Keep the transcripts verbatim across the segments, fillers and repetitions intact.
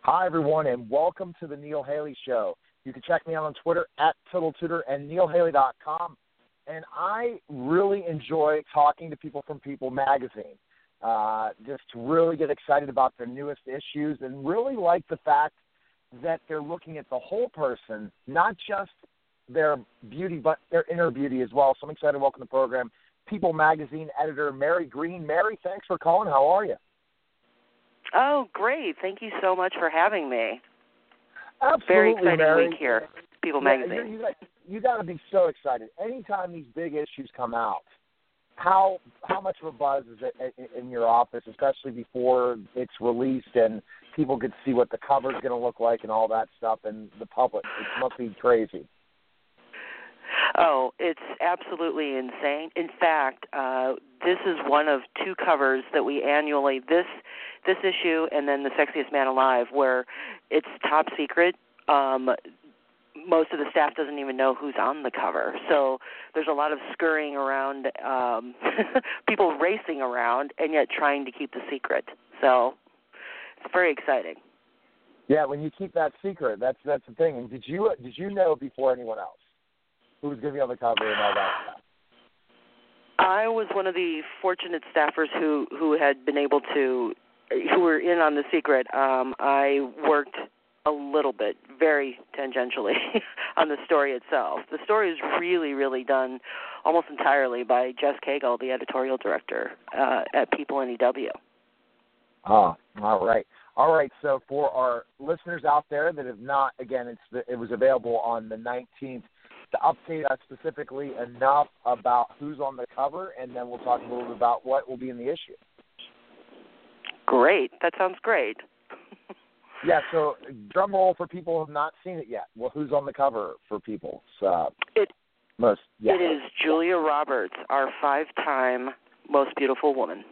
Hi, everyone, and welcome to the Neil Haley Show. You can check me out on Twitter at TuttleTutor and neil haley dot com. And I really enjoy talking to people from People Magazine. Uh, just really get excited about their newest issues and really like the fact that they're looking at the whole person, not just their beauty, but their inner beauty as well. So I'm excited to welcome to the program People Magazine editor Mary Green. Mary, thanks for calling. How are you? Oh, great. Thank you so much for having me. Absolutely, Very exciting Mary. week here, People yeah, Magazine. You, you, you got to be so excited. Anytime these big issues come out, how how much of a buzz is it in your office, especially before it's released and people get to see what the cover is going to look like and all that stuff, and the public? It must be crazy. Oh, it's absolutely insane. In fact, uh, this is one of two covers that we annually, this this issue and then The Sexiest Man Alive, where it's top secret. Um, most of the staff doesn't even know who's on the cover. So there's a lot of scurrying around, um, people racing around, and yet trying to keep the secret. So it's very exciting. Yeah, when you keep that secret, that's that's the thing. And did you did you know before anyone else who was going to be on the cover and all that stuff? I was one of the fortunate staffers who, who had been able to, who were in on the secret. Um, I worked a little bit, very tangentially, on the story itself. The story is really, really done almost entirely by Jess Cagle, the editorial director uh, at People N E W. Ah, all right. All right, so for our listeners out there that have not, again, it's the, it was available on the nineteenth, to update us specifically enough about who's on the cover, and then we'll talk a little bit about what will be in the issue. Great. That sounds great. Yeah, so drum roll for people who have not seen it yet. Well, who's on the cover for people? Uh, it, most, yeah. It is Julia Roberts, our five-time most beautiful woman.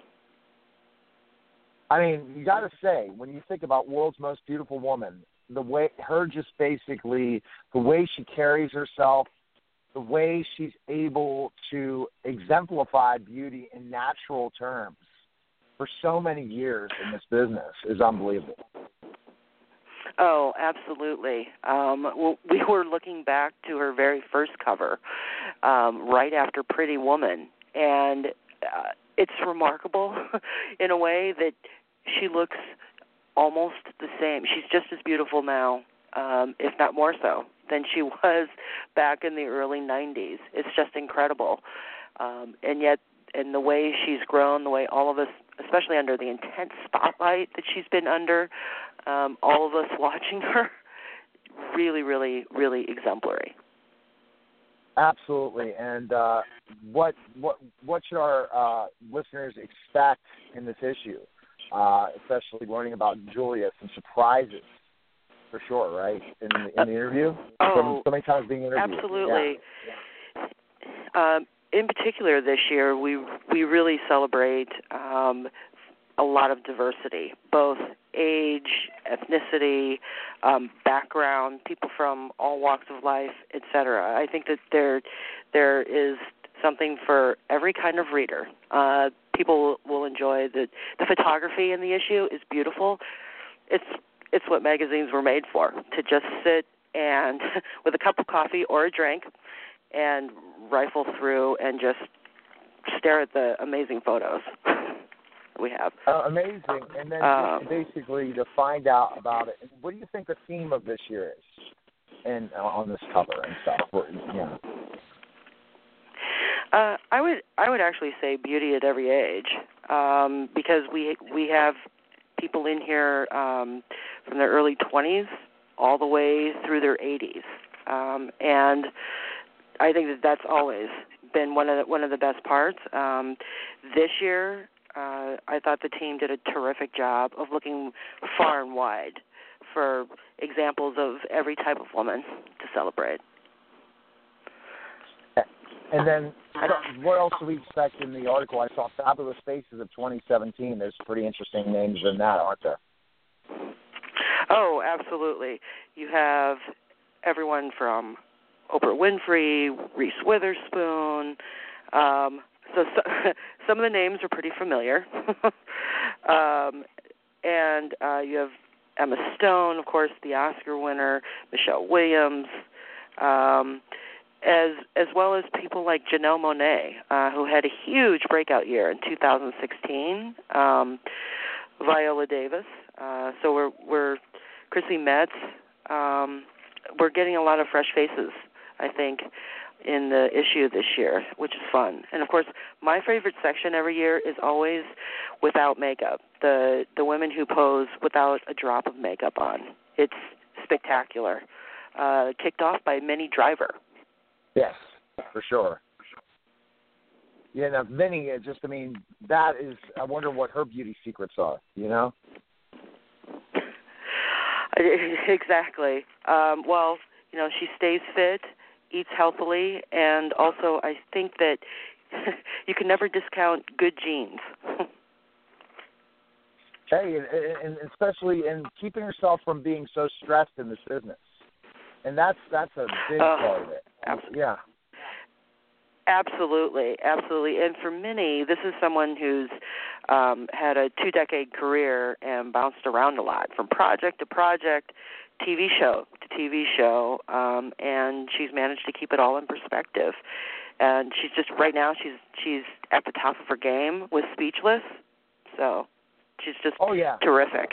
I mean, you got to say, when you think about world's most beautiful woman, the way her just basically, the way she carries herself, the way she's able to exemplify beauty in natural terms for so many years in this business is unbelievable. Oh, absolutely. Um, we were looking back to her very first cover, um, right after Pretty Woman, and uh, it's remarkable in a way that she looks almost the same. She's just as beautiful now, um, if not more so, than she was back in the early nineties. It's just incredible. Um, and yet, in the way she's grown, the way all of us, especially under the intense spotlight that she's been under, um, all of us watching her, really, really, really exemplary. Absolutely. And uh, what what what should our uh, listeners expect in this issue? Uh, especially learning about Julia, some surprises for sure, right? In, in the interview, oh, from so many times being interviewed. Absolutely. Yeah. Um, in particular, this year we we really celebrate um, a lot of diversity, both age, ethnicity, um, background, people from all walks of life, et cetera. I think that there there is something for every kind of reader. Uh, people will enjoy the the photography in the issue is beautiful. It's it's what magazines were made for, to just sit and with a cup of coffee or a drink and rifle through and just stare at the amazing photos we have. Uh, amazing. And then um, just basically to find out about it. What do you think the theme of this year is and uh, on this cover and stuff? Yeah. Uh, I would I would actually say beauty at every age, um, because we we have people in here um, from their early twenties all the way through their eighties, um, and I think that that's always been one of the, one of the best parts. Um, this year, uh, I thought the team did a terrific job of looking far and wide for examples of every type of woman to celebrate. And then what else do we expect in the article? I saw Fabulous Faces of twenty seventeen. There's pretty interesting names in that, aren't there? Oh, absolutely. You have everyone from Oprah Winfrey, Reese Witherspoon. Um, so, so some of the names are pretty familiar. um, and uh, you have Emma Stone, of course, the Oscar winner, Michelle Williams, um, as as well as people like Janelle Monáe, uh, who had a huge breakout year in two thousand sixteen, um, Viola Davis. Uh, so we're we're Chrissy Metz. Um, we're getting a lot of fresh faces, I think, in the issue this year, which is fun. And, of course, my favorite section every year is always without makeup, the the women who pose without a drop of makeup on. It's spectacular. Uh, kicked off by Minnie Driver. Yes, for sure. Yeah, now, Minnie, it just, I mean, that is, I wonder what her beauty secrets are, you know? Exactly. Um, well, you know, she stays fit, eats healthily, and also I think that you can never discount good genes. Hey, and, and especially in keeping herself from being so stressed in this business. And that's that's a big uh, part of it. Absolutely. Yeah. Absolutely, absolutely. And for Minnie, this is someone who's um, had a two-decade career and bounced around a lot, from project to project, T V show to T V show, um, and she's managed to keep it all in perspective. And she's just, right now, she's she's at the top of her game with Speechless, so she's just oh, yeah. terrific.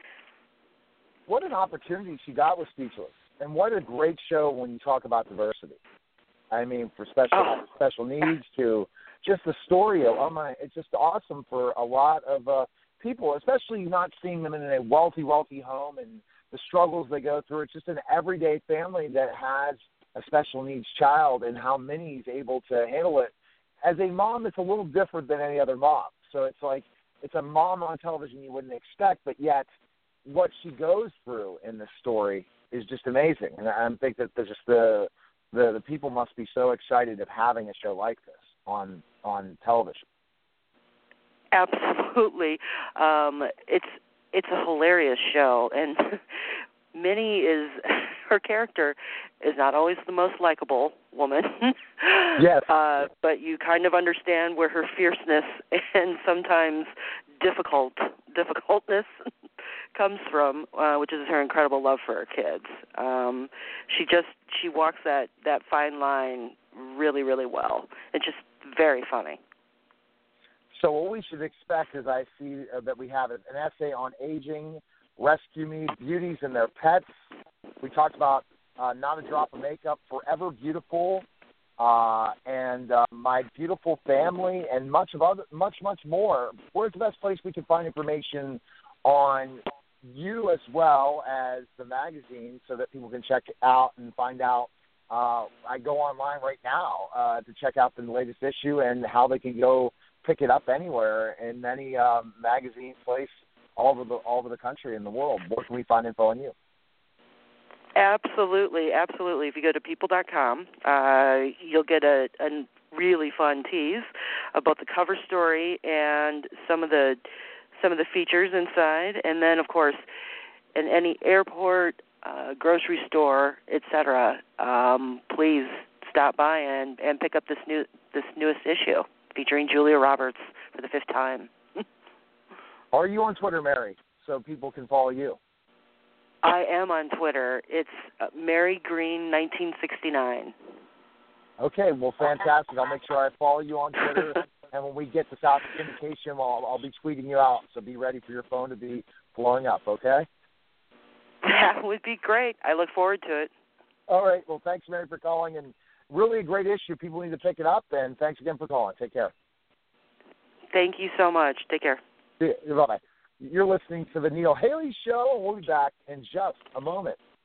What an opportunity she got with Speechless, and what a great show when you talk about diversity. I mean, for special oh. special needs to just the story of, oh my, it's just awesome for a lot of uh, people, especially not seeing them in a wealthy, wealthy home and the struggles they go through. It's just an everyday family that has a special needs child, and how Minnie's able to handle it. As a mom, it's a little different than any other mom. So it's like, it's a mom on television you wouldn't expect, but yet what she goes through in this story is just amazing. And I think that there's just the, the the people must be so excited of having a show like this on on television. Absolutely. Um, it's it's a hilarious show, and Minnie is, her character is not always the most likable woman. Yes. Uh, but you kind of understand where her fierceness and sometimes difficult difficultness comes from, uh, which is her incredible love for her kids. Um, she just she walks that, that fine line really, really well. It's just very funny. So what we should expect is, I see uh, that we have an essay on aging, rescue me, beauties and their pets. We talked about uh, Not a Drop of Makeup, Forever Beautiful, uh, and uh, My Beautiful Family, and much of other, much, much more. Where's the best place we can find information on you as well as the magazine, so that people can check it out and find out? Uh, I go online right now uh, to check out the latest issue and how they can go pick it up anywhere in any um, magazine place all over the all over the country and the world. Where can we find info on you? Absolutely, absolutely. If you go to people dot com, uh, you'll get a, a really fun tease about the cover story and some of the some of the features inside, and then of course, in any airport, uh, grocery store, et cetera. Um, please stop by and, and pick up this new this newest issue featuring Julia Roberts for the fifth time. Are you on Twitter, Mary, so people can follow you? I am on Twitter. It's uh, Mary Green nineteen sixty-nine. Okay, well, fantastic. I'll make sure I follow you on Twitter, and when we get the South Syndication, I'll, I'll be tweeting you out, so be ready for your phone to be blowing up, okay? That would be great. I look forward to it. All right, well, thanks, Mary, for calling, and really a great issue. People need to pick it up, and thanks again for calling. Take care. Thank you so much. Take care. Bye-bye. You're listening to the Neil Haley Show. We'll be back in just a moment.